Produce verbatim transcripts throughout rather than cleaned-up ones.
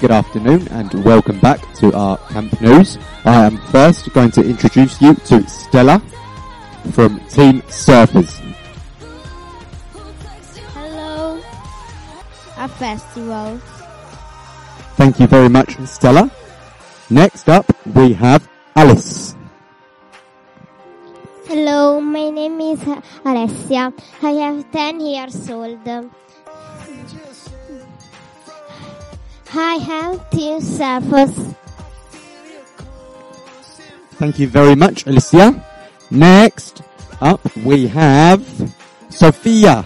good afternoon and welcome back to our Camp News. I am first going to introduce you to Stella from Team Surfers. Hello, a festival. Thank you very much, Stella. Next up, we have Alice. Hello, my name is Alessia. I have ten years old. I have Team Surfers. Thank you very much, Alicia. Next up, we have Sophia.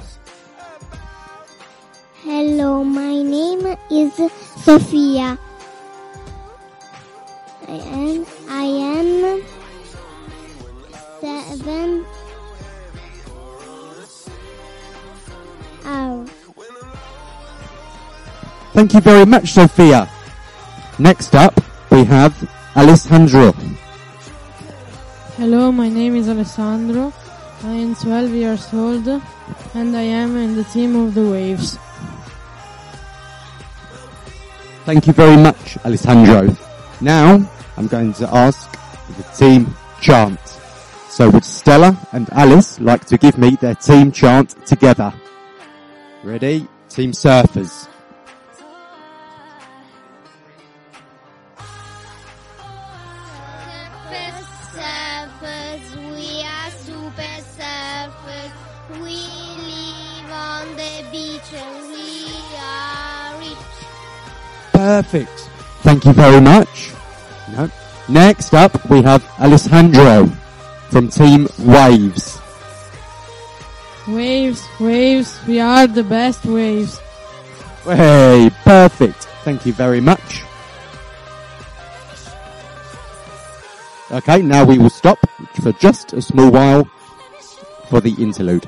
Hello, my name is Sophia. I am, I am seven. Oh. Thank you very much, Sophia. Next up, we have Alessandro. Hello, my name is Alessandro. I am twelve years old and I am in the team of the Waves. Thank you very much, Alessandro. Now, I'm going to ask the team chant. So would Stella and Alice like to give me their team chant together? Ready? Team Surfers. Surfers, we are super surfers. We live on the beach and we are rich. Perfect. Thank you very much. No. Next up, we have Alessandro from Team Waves. Waves, waves, we are the best waves. Hey, perfect. Thank you very much. Okay, now we will stop for just a small while for the interlude.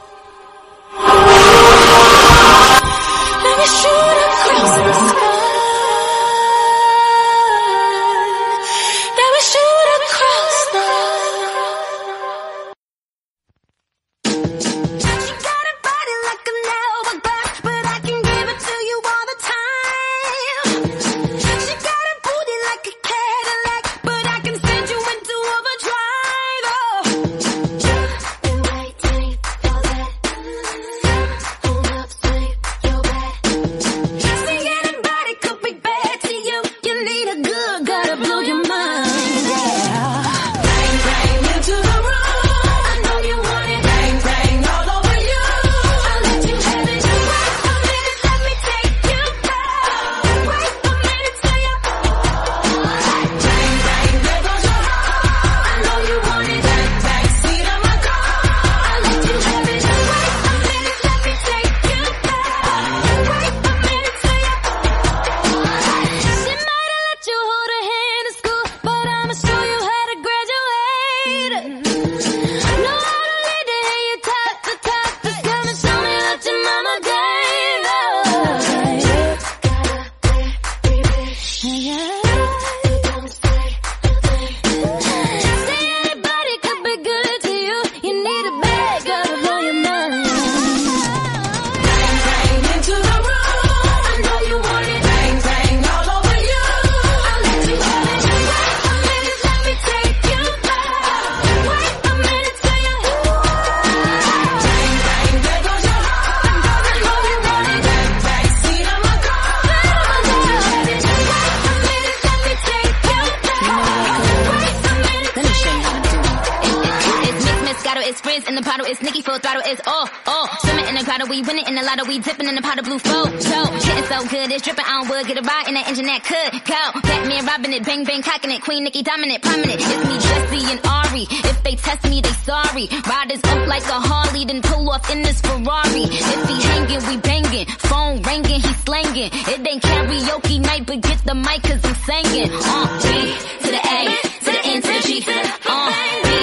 Queen Nicki dominant, prominent. It's me, Jesse and Ari. If they test me, they sorry. Riders up like a Harley, then pull off in this Ferrari. If he hanging, we banging. Phone ringing, he slanging. It ain't karaoke night, but get the mic cause I'm singing. Uh, B to the A, to the N to the G. Uh,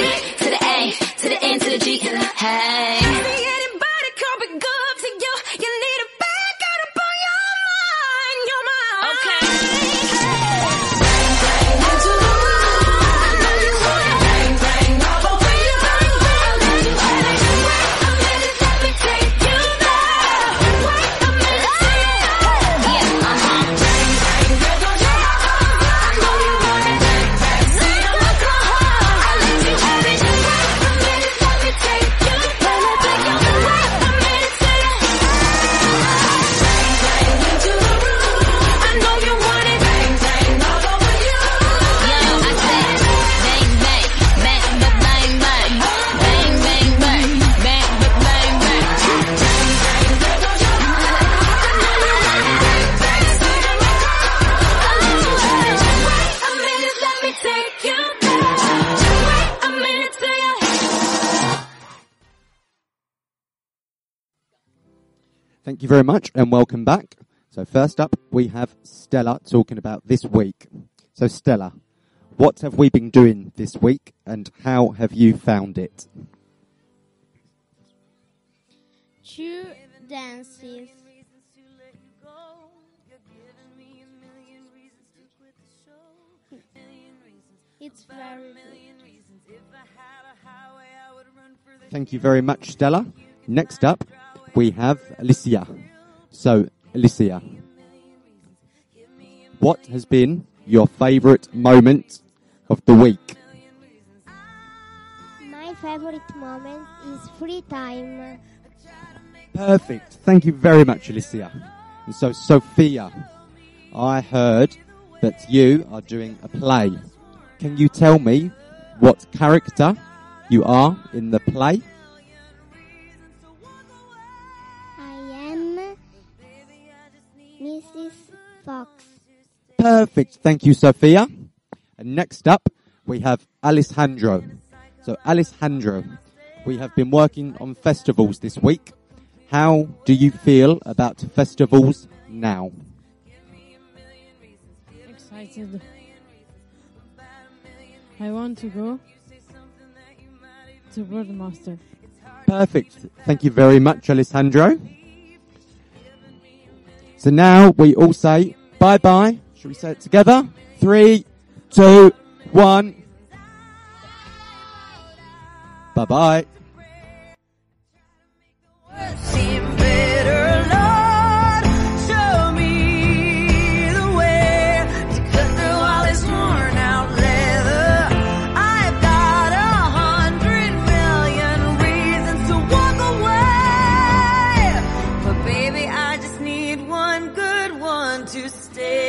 B to the A, to the N to the G. Hey. Thank you very much and welcome back. So first up, we have Stella talking about this week. So Stella, what have we been doing this week and how have you found it? Two dances. It's very good. Thank you very much, Stella. Next up, we have Alicia. So, Alicia, what has been your favourite moment of the week? My favorite moment is free time. Perfect. Thank you very much, Alicia. And so, Sophia, I heard that you are doing a play. Can you tell me what character you are in the play? I am Missus Fox. Perfect. Thank you, Sophia. And next up, we have Alessandro. So, Alessandro, we have been working on festivals this week. How do you feel about festivals now? Excited. I want to go to Broadmaster. Perfect. Thank you very much, Alessandro. So now we all say bye-bye. Shall we say it together? Three, two, one. Bye-bye. To stay.